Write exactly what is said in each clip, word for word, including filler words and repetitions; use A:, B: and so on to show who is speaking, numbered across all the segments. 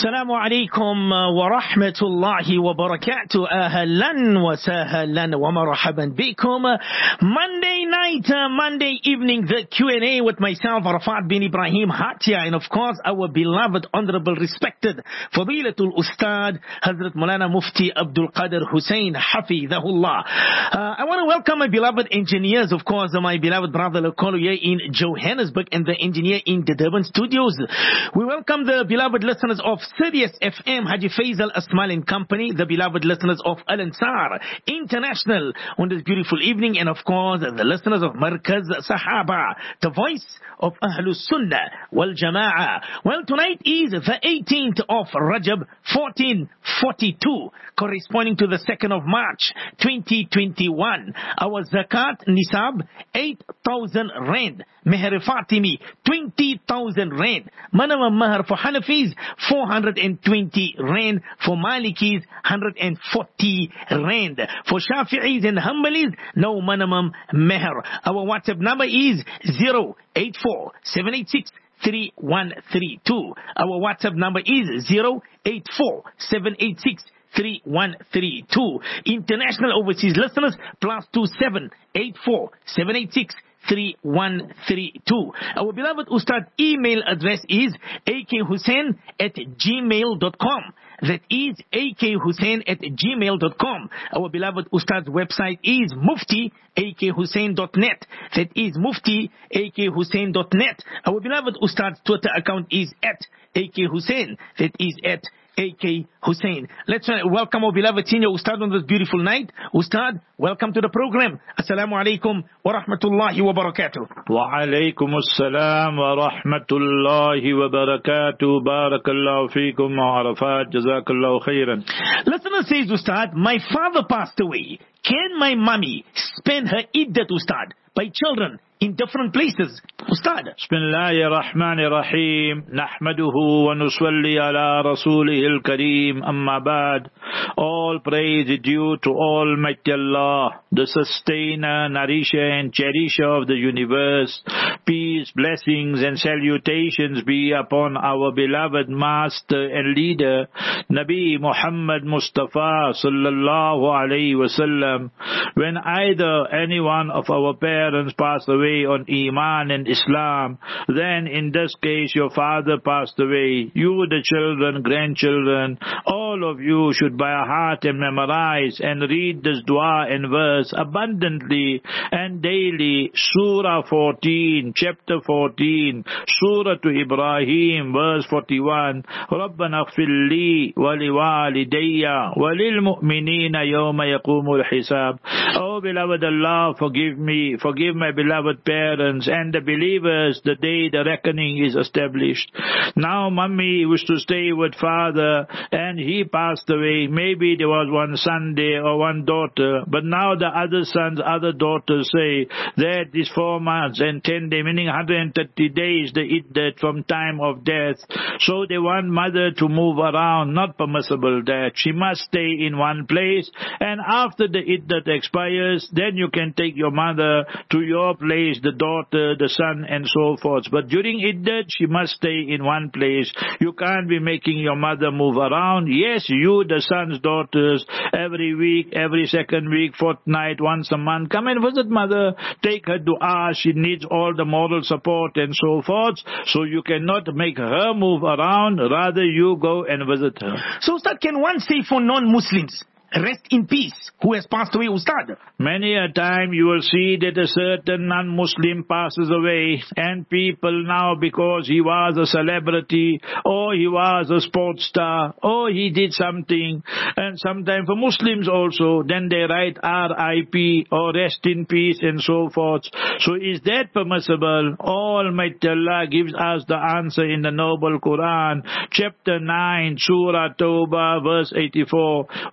A: السلام عليكم ورحمة الله وبركاته. أهلا وسهلا ومرحبا بكم. Monday night, uh, Monday evening, the Q and A with myself, Arafat bin Ibrahim Hatia, and of course our beloved, honorable, respected Fadilatul Ustad Hazrat Maulana Mufti Abdul Qadir Hussein Hafidhahullah. Uh, I want to welcome my beloved engineers, of course, my beloved brother Lokolo here in Johannesburg and the engineer in the Durban studios. We welcome the beloved listeners of Sirius F M, Haji Faisal Asmal and Company, the beloved listeners of Al Ansar International on this beautiful evening, and of course the listeners of Markaz Sahaba, the voice of Ahlus Sunnah wal Jama'ah. Well, tonight is the eighteenth of Rajab fourteen forty-two, corresponding to the second of March twenty twenty-one. Our Zakat Nisab eight thousand rand, Meher Fatimi twenty thousand rand, minimum Meher for Hanafis four hundred twenty rand, for Malikis one hundred forty rand, for Shafi'is and Hanbalis no minimum Meher. Our WhatsApp number is zero eight four seven eight six three one three two. Our WhatsApp number is zero eight four seven eight six three one three two. International overseas listeners plus two seven eight four seven eight six three one three two. Our beloved Ustad email address is a k hussein at gmail dot com. That is a k hussein at gmail dot com. Our beloved Ustad's website is mufti a k hussein dot net. That is mufti a k hussein dot net. Our beloved Ustad's Twitter account is at a k hussein. That is at A K Hussein. Let's uh, welcome our beloved senior Ustad on this beautiful night. Ustad, welcome to the program. Assalamu alaikum wa rahmatullahi wa barakatuh.
B: Wa alaikum assalam wa rahmatullahi wa barakatuh. Barakallahu feekum wa arafat. Jazakallahu khairan.
A: Listener says, Ustad, my father passed away. Can my mummy spend her iddat, Ustad, by children in different places? Ustad.
B: Bismillahir Rahmanir Rahim. Nahmaduhu wa nusalli ala rasulihil kareem. Amma ba'd. All praise is due to Almighty Allah, the sustainer, nourisher and cherisher of the universe. Peace, blessings and salutations be upon our beloved master and leader, Nabi Muhammad Mustafa sallallahu alayhi wasallam. When either any one of our parents passed away on Iman and Islam, then in this case your father passed away, you the children, grandchildren, all of you should by heart and memorize and read this dua and verse abundantly and daily. Surah fourteen, chapter fourteen, Surah to Ibrahim, verse forty-one. Rabbana ighfir li wa liwalidayya wa lil mu'minina yawma yaqumul hisab. Oh beloved Allah, forgive me, forgive my beloved parents and the believers the day the reckoning is established. Now mummy used to stay with father and he passed away. Maybe there was one son there or one daughter, but now the other sons, other daughters say that is four months and ten days, meaning one hundred thirty days the iddat from time of death. So they want mother to move around. Not permissible that. She must stay in one place, and after the iddat expires, then you can take your mother to your place, the daughter, the son and so forth. But during iddat, she must stay in one place. You can't be making your mother move around. Yes, you, the sons, daughters, every week, every second week, fortnight, once a month, come and visit mother, take her dua. She needs all the moral support and so forth. So you cannot make her move around, rather you go and visit her.
A: So Ustad, can one say for non-Muslims, rest in peace, who has passed away, Ustad?
B: Many a time you will see that a certain non-Muslim passes away, and people now, because he was a celebrity, or he was a sports star, or he did something, and sometimes for Muslims also, then they write R I P or rest in peace and so forth. So is that permissible? Almighty Allah gives us the answer in the noble Quran, chapter nine, Surah Tawbah, verse eighty-four. Wala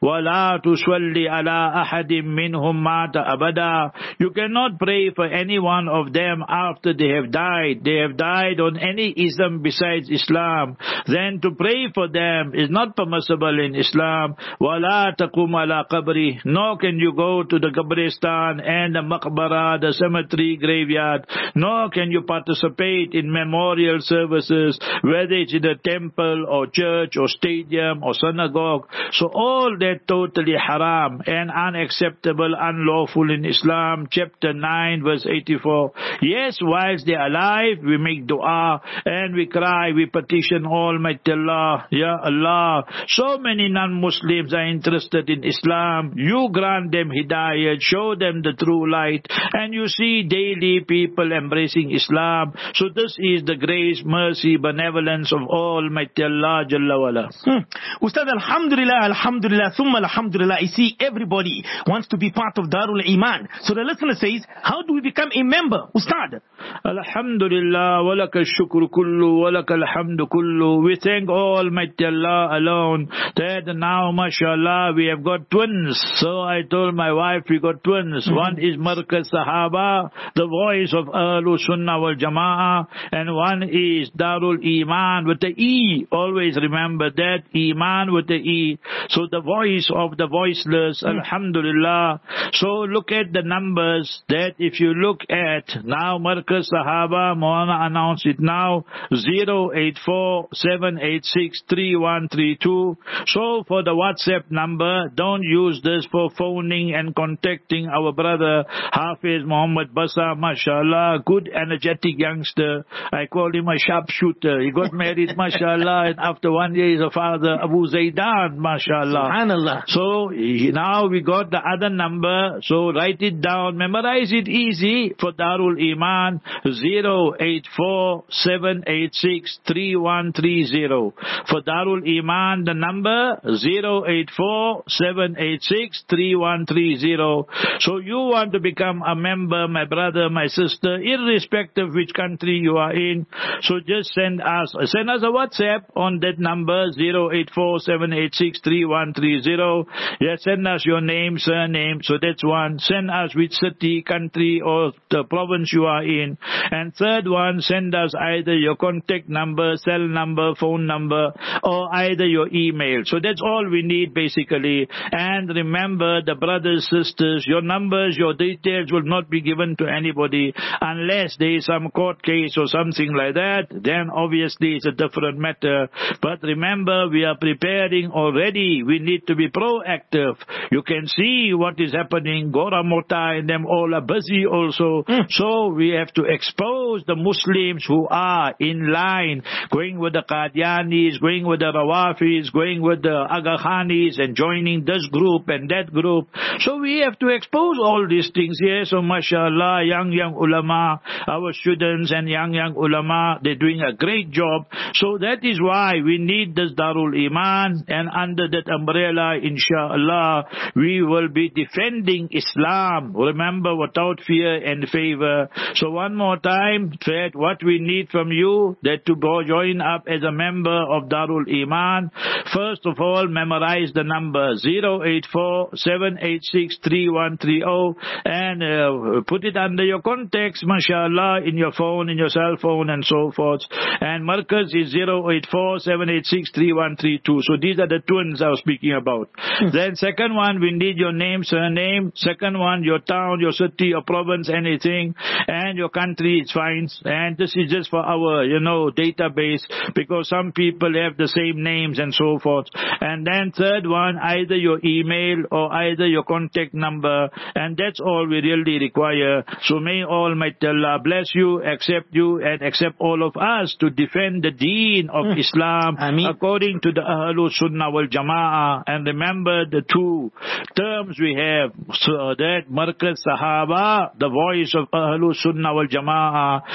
B: وَلَا تُصَلِّ عَلَىٰ أَحَدٍ مِّنْهُمْ مَاتَ أَبَدًا. You cannot pray for any one of them after they have died. They have died on any ism besides Islam. Then to pray for them is not permissible in Islam. وَلَا تَقُمْ عَلَىٰ قَبْرِهِ. Nor can you go to the Qabristan and the Maqbara, the cemetery graveyard. Nor can you participate in memorial services, whether it's in a temple or church or stadium or synagogue. So all that totally haram and unacceptable, unlawful in Islam. Chapter nine, verse eighty-four. Yes, whilst they are alive, we make dua and we cry, we petition Almighty Allah. Ya Allah, so many non-Muslims are interested in Islam. You grant them hidayat, show them the true light, and you see daily people embracing Islam. So this is the grace, mercy, benevolence of Almighty Allah Jalla wala.
A: Hmm. Ustad, alhamdulillah, alhamdulillah, thumma alhamdulillah. I see everybody wants to be part of Darul Iman. So the listener says, how do we become a member? Ustad.
B: Alhamdulillah, walaka shukru kullu, walaka alhamdu kullu. We thank Almighty Allah alone that now, mashallah, we have got twins. So I told my wife we got twins. Mm-hmm. One is Markaz Sahaba, the voice of Ahlul Sunnah wal Jama'ah, and one is Darul Iman with the E. Always remember that, Iman with the E. So the voice of the voiceless, mm. Alhamdulillah. So look at the numbers, that if you look at now Markaz Sahaba, Maulana announced it now, zero eight four seven eight six three one three two. So for the WhatsApp number, don't use this for phoning and contacting our brother Hafiz Muhammad Basa, mashallah, good energetic youngster. I call him a sharpshooter. He got married, mashallah, and after one year is a father, Abu Zaidan, mashallah.
A: Subhanallah.
B: So now we got the other number, so write it down, memorize it easy for Darul Iman, zero eight four seven eight six three one three zero. For Darul Iman, the number zero eight four seven eight six three one three zero. So you want to become a member, my brother, my sister, irrespective which country you are in. So just send us, send us a WhatsApp on that number zero eight four seven eight six three one three zero. Yes, send us your name, surname. So that's one. Send us which city, country, or the province you are in. And third one, send us either your contact number, cell number, phone number, or either your email. So that's all we need basically. And remember, the brothers, sisters, your numbers, your details will not be given to anybody unless there is some court case or something like that. Then obviously it's a different matter. But remember, we are preparing already. We need to be proactive. You can see what is happening. Gora Mota and them all are busy also. Mm. So we have to expose the Muslims who are in line, going with the Qadianis, going with the Rawafis, going with the Aga Khanis, and joining this group and that group. So we have to expose all these things here. So mashallah, young, young ulama, our students and young, young ulama, they're doing a great job. So that is why we need this Darul Iman, and under that umbrella, inshallah, we will be defending Islam. Remember, without fear and favor. So one more time, that what we need from you, that to go join up as a member of Darul Iman. First of all, memorize the number zero eight four seven eight six three one three zero and uh, put it under your contacts, mashallah, in your phone, in your cell phone and so forth. And Markaz is zero eight four seven eight six three one three two. So these are the twins I was speaking about. Then second one, we need your name, surname. Second one, your town, your city, your province, anything. And your country is fine. And this is just for our, you know, database, because some people have the same names and so forth. And then third one, either your email or either your contact number. And that's all we really require. So may Almighty Allah bless you, accept you, and accept all of us to defend the deen of mm. Islam Ameen. According to the Ahlul Sunnah wal Jama'ah. And remember the two terms we have. So that Markaz Sahaba, the voice of Ahlul Sunnah wal Jama'ah, and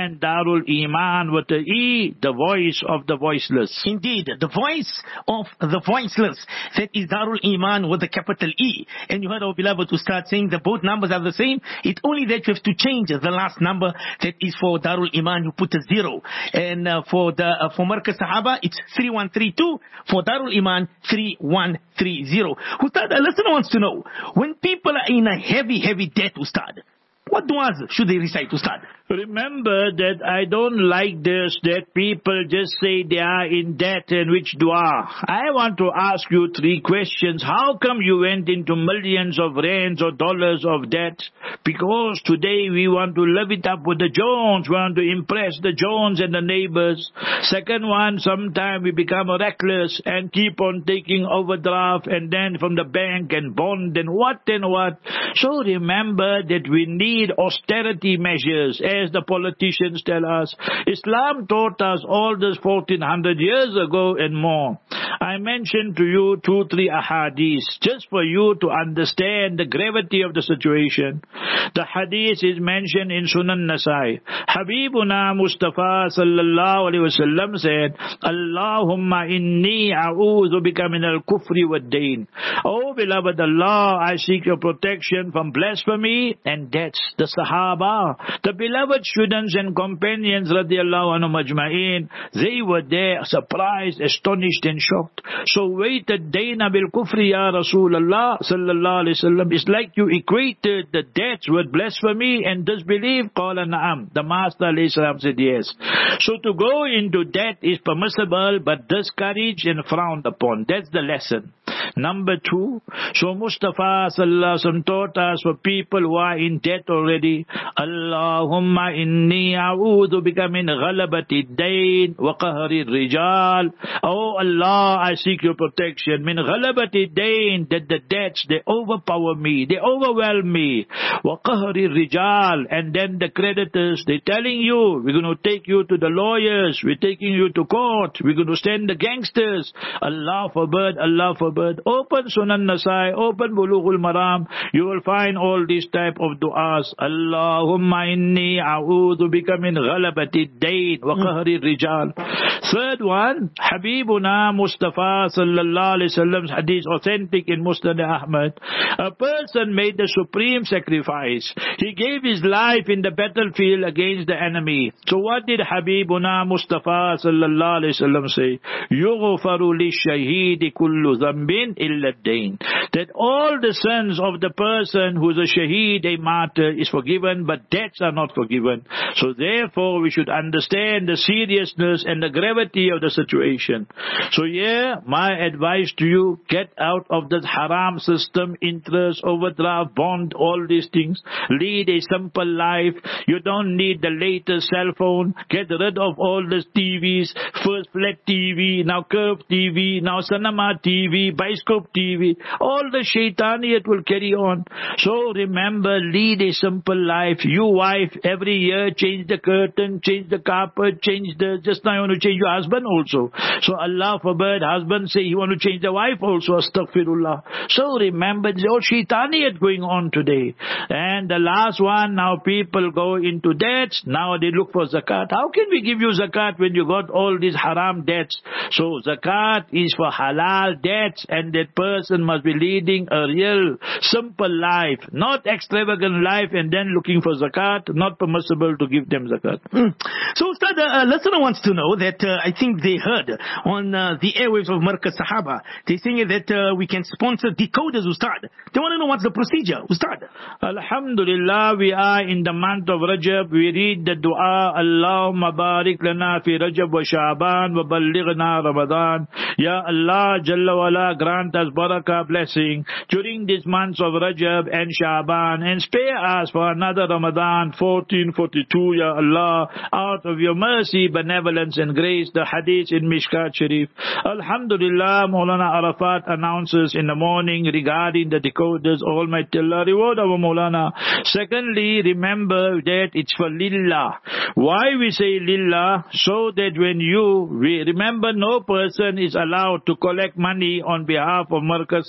B: and Darul Iman with the E, the voice of the voiceless.
A: Indeed, the voice of the voiceless. That is Darul Iman with the capital E. And you heard our beloved to start saying that both numbers are the same. It's only that you have to change the last number. That is for Darul Iman, you put a zero. And uh, for the uh, for Markaz Sahaba, it's three one three two. For Darul Iman, three one three zero. Ustad, a listener wants to know, when people are in a heavy, heavy debt, Ustad, what du'as should they recite, Ustad?
B: Remember that I don't like this, that people just say they are in debt and which dua. I want to ask you three questions. How come you went into millions of rands or dollars of debt? Because today we want to live it up with the Jones. We want to impress the Jones and the neighbors. Second one, sometimes we become reckless and keep on taking overdraft and then from the bank and bond and what and what. So remember that we need austerity measures, as the politicians tell us. Islam taught us all this fourteen hundred years ago and more. I mentioned to you two, three ahadith, just for you to understand the gravity of the situation. The hadith is mentioned in Sunan Nasai. Habibuna Mustafa sallallahu alayhi wasallam said, Allahumma inni a'udhu bika min al-kufri wa dain. Oh beloved Allah, I seek your protection from blasphemy and debts. The Sahaba, the beloved students and companions radiallahu anhu majma'in, they were there surprised, astonished and shocked. So waited dayna bil kufri ya Rasulullah sallallahu alayhi wasallam. It's like you equated the debts with blasphemy and disbelief. Qala na'am. The Master alayhi salam said yes. So to go into debt is permissible but discouraged and frowned upon. That's the lesson. Number two, so Mustafa sallallahu alaihi wasallam taught us for people who are in debt already, Allahumma inni a'udhu bika min ghalabati dain wa qahri rijal. Oh Allah, I seek your protection. Min ghalabati dain, that the debts, they overpower me, they overwhelm me. Wa qahri rijal, and then the creditors, they're telling you, we're going to take you to the lawyers, we're taking you to court, we're going to send the gangsters. Allah forbid, Allah forbid. Open Sunan Nasai, open Bulughul Maram, you will find all these type of du'as. Allahumma inni a'udhu bika min ghalabati dain wa qahri rijal. Third one, Habibuna Mustafa sallallahu alayhi wasallam's hadith, authentic in Musnad Ahmad. A person made the supreme sacrifice. He gave his life in the battlefield against the enemy. So what did Habibuna Mustafa sallallahu alayhi wasallam say? Yughfaru lish-shahidi kullu dhanbin illa ad-dain. That all the sins of the person who is a shaheed, a martyr, is forgiven, but debts are not forgiven. So therefore we should understand the seriousness and the gravity of the situation. So yeah, my advice to you, get out of this haram system, interest, overdraft, bond, all these things. Lead a simple life. You don't need the latest cell phone. Get rid of all these T Vs, first flat T V, now curved T V, now cinema T V, bioscope T V. All the shaitaniyat will carry on. So remember, lead a simple life. You wife, every year change the curtain, change the carpet, change the, just now you want to change your husband also. So Allah forbid, husband say he want to change the wife also, astaghfirullah. So remember, there's all shaitaniyat going on today. And the last one, now people go into debts, now they look for zakat. How can we give you zakat when you got all these haram debts? So zakat is for halal debts, and that person must be leading a real simple life, not extravagant life and then looking for zakat. Not permissible to give them zakat.
A: Mm. So Ustad, a listener wants to know that uh, I think they heard on uh, the airwaves of Markaz Sahaba, they're saying that uh, we can sponsor decoders, Ustad. They want to know what's the procedure, Ustad.
B: Alhamdulillah, we are in the month of Rajab. We read the dua, Allahumma barik lana fi Rajab wa Sha'ban wa ballighna Ramadan. Ya Allah, Jalla wala, grant us barakah, blessing during these months of Rajab and Sha'ban, and spare us for another Ramadan fourteen forty-two, Ya Allah, out of your mercy, benevolence and grace. The hadith in Mishkat Sharif. Alhamdulillah, Maulana Arafat announces in the morning regarding the decoders. Almighty Allah reward our Maulana. Secondly, remember that it's for Lillah. Why we say Lillah? So that when you, we remember, no person is allowed to collect money on behalf of Markaz Sahaba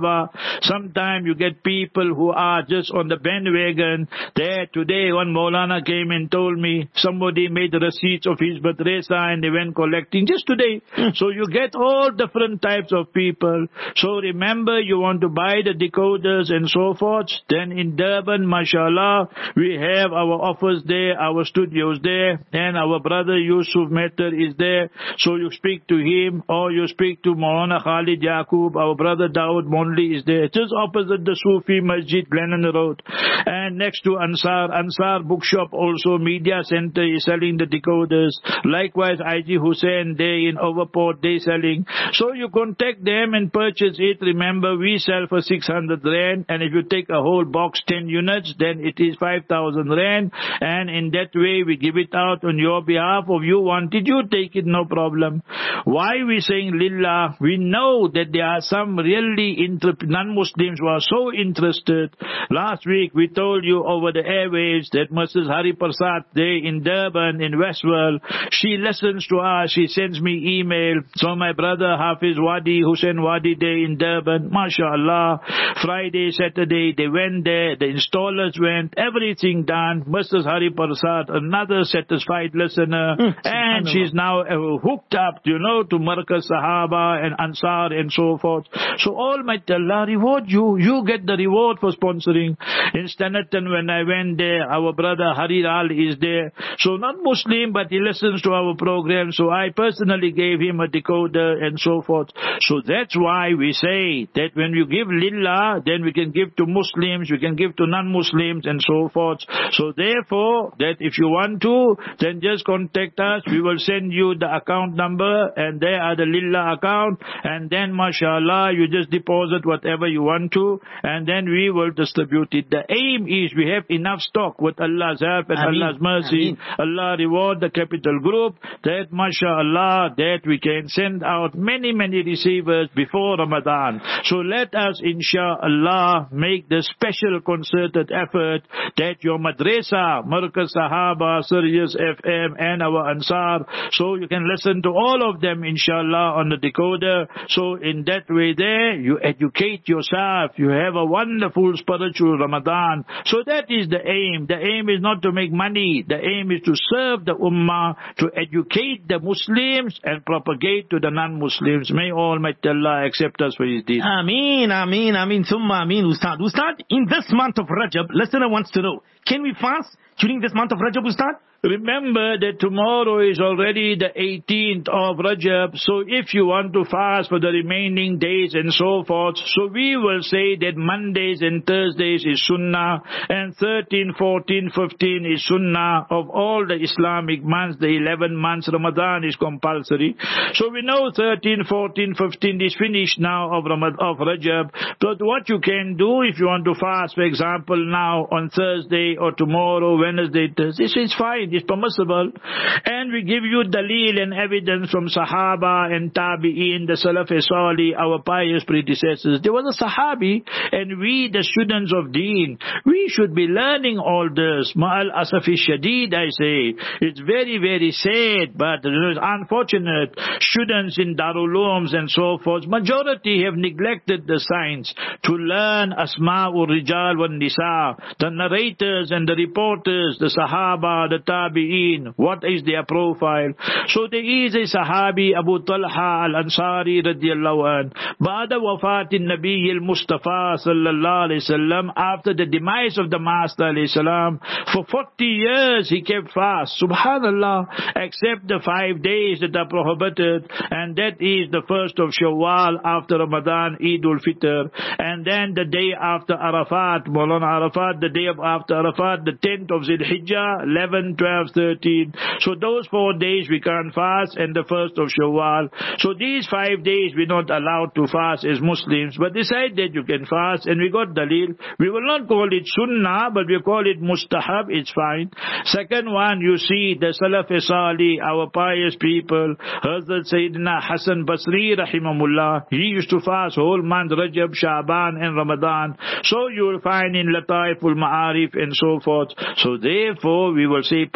B: Sahaba. Sometimes you get people who are just on the bandwagon. There today one Maulana came and told me somebody made receipts of his madrasa and they went collecting just today. So you get all different types of people. So remember, you want to buy the decoders and so forth, then in Durban, mashallah, we have our office there, our studios there, and our brother Yusuf Metter is there. So you speak to him, or you speak to Maulana Khalid Yaqub, our brother Dawood Monli is there, just opposite the Sufi Masjid, Glennon Road. And next to Ansar, Ansar Bookshop also, Media Center is selling the decoders. Likewise, I G Hussain there in Overport, they selling. So you contact them and purchase it. Remember, we sell for six hundred rand, and if you take a whole box, ten units, then it is five thousand rand, and in that way we give it out on your behalf. If you want it, you take it, no problem. Why we saying Lillah? We know that there are some really non-Muslims who are so interested. Last week we told you over the airwaves that Missus Hari Prasad there in Durban, in Westworld, she listens to us, she sends me email. So my brother Hafiz Wadi, Hussein Wadi there in Durban, mashallah, Friday, Saturday, they went there, the installers went, everything done. Missus Hari Prasad, another satisfied listener, mm, and she's now uh, hooked up, you know, to Markaz Sahaba and Ansar and so forth. So Almighty Allah reward you. You get the reward for sponsoring. In Stanton, when I went there, our brother Hari Al is there. So not Muslim, but he listens to our program. So I personally gave him a decoder and so forth. So that's why we say that when you give Lillah, then we can give to Muslims, we can give to non-Muslims and so forth. So therefore, that if you want to, then just contact us. We will send you the account number, and there are the Lillah account, and then mashallah, you just deposit whatever you want to, and then we will distribute it. The aim is we have enough stock with Allah's help and Ameen. Allah's mercy. Ameen. Allah reward the Capital Group, that mashallah, that we can send out many, many receivers before Ramadan. So let us inshallah make the special concerted effort that your madrasa, Markaz Sahaba, Sirius F M and our Ansar, so you can listen to all of them inshallah on the decoder. So in that way there, you educate yourself, you have a wonderful spiritual Ramadan. So that is the aim. The aim is not to make money. The aim is to serve the Ummah, to educate the Muslims and propagate to the non-Muslims. May Almighty Allah accept us for His deed.
A: Ameen, Ameen, Ameen, Summa Ameen, Ustad. Ustad, in this month of Rajab, listener wants to know, can we fast during this month of Rajab, Ustad?
B: Remember that tomorrow is already the eighteenth of Rajab, so if you want to fast for the remaining days and so forth, so we will say that Mondays and Thursdays is Sunnah, and thirteen, fourteen, fifteen is Sunnah. Of all the Islamic months, the eleven months, Ramadan is compulsory. So we know thirteen, fourteen, fifteen is finished now of Ramadan, of Rajab. But what you can do if you want to fast, for example, now on Thursday or tomorrow, Wednesday, Thursday, this is fine. Is permissible, and we give you dalil and evidence from Sahaba and Tabi'in, the Salaf Salih, our pious predecessors. There was a Sahabi, and we, the students of Deen, we should be learning all this. Ma'al Asafi Shadid, I say. It's very, very sad, but it's unfortunate. Students in Darul Ulooms and so forth, majority have neglected the science to learn Asma'ul Rijal wa Nisa, the narrators and the reporters, the Sahaba, the Tabi'in, what is their profile. So there is a Sahabi, Abu Talha al-Ansari radiyallahu anh, Ba'da wafatin Nabi al-Mustafa sallallahu alayhi wasallam, after the demise of the Master alayhi salam, for forty years he kept fast, subhanallah, except the five days that are prohibited, and that is the first of Shawwal after Ramadan, Eid al-Fitr, and then the day after Arafat, Maulana Arafat, the day of after Arafat, the tenth of Zil Hijjah, eleven, twelve, thirteen. So those four days we can't fast, and the first of Shawwal. So these five days we're not allowed to fast as Muslims, but decide that you can fast, and we got dalil. We will not call it Sunnah, but we call it Mustahab, it's fine. Second one, you see the Salaf Salih, our pious people, Hazrat Sayyidina Hassan Basri rahimahullah, he used to fast whole month, Rajab, Sha'ban and Ramadan. So you will find in Lataiful Ma'arif and so forth. So therefore we will say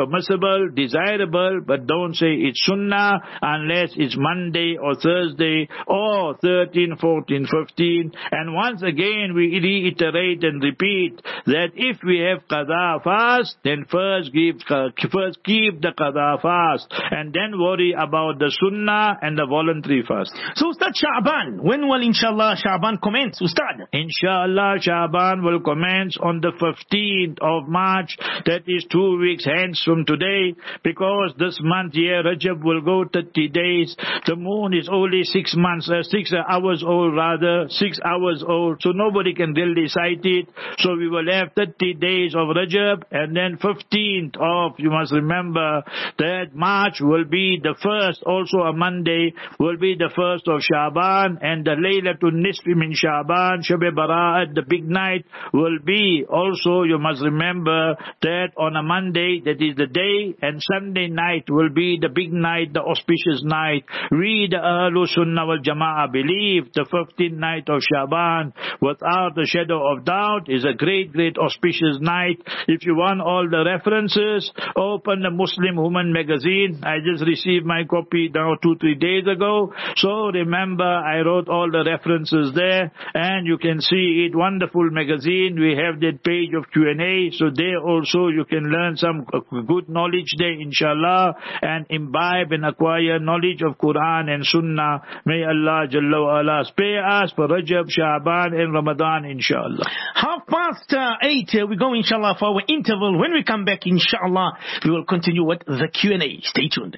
B: permissible, desirable, but don't say it's sunnah unless it's Monday or Thursday or thirteen, fourteen, fifteen. And once again we reiterate and repeat that if we have qada fast, then first give first keep the qada fast and then worry about the sunnah and the voluntary fast.
A: So Ustad, Sha'ban, when will inshallah Sha'ban commence, Ustad?
B: Inshallah Sha'ban will commence on the fifteenth of March, that is two weeks hence from today, because this month here Rajab will go thirty days. The moon is only six months, uh, six hours old rather, six hours old, so nobody can really sight it. So we will have thirty days of Rajab, and then fifteenth of, you must remember that March will be the first, also a Monday, will be the first of Sha'ban, and the Laylatul Nisfi min Sha'ban, Shab-e Bara'at, the big night, will be also, you must remember that on a Monday, that is the day, and Sunday night will be the big night, the auspicious night. We, the Ahlul Sunnah wal Jama'ah, believe the fifteenth night of Sha'ban, without a shadow of doubt, is a great, great auspicious night. If you want all the references, open the Muslim Woman magazine. I just received my copy now two, three days ago. So remember, I wrote all the references there, and you can see it. Wonderful magazine. We have that page of Q and A, so there also you can learn some good knowledge there, inshallah, and imbibe and acquire knowledge of Quran and Sunnah. May Allah Jalla wa Ala spare us for Rajab, Sha'ban and Ramadan, inshallah.
A: Half past uh, eight, uh, we go inshallah for our interval. When we come back, inshallah, we will continue with the Q and A. Stay tuned.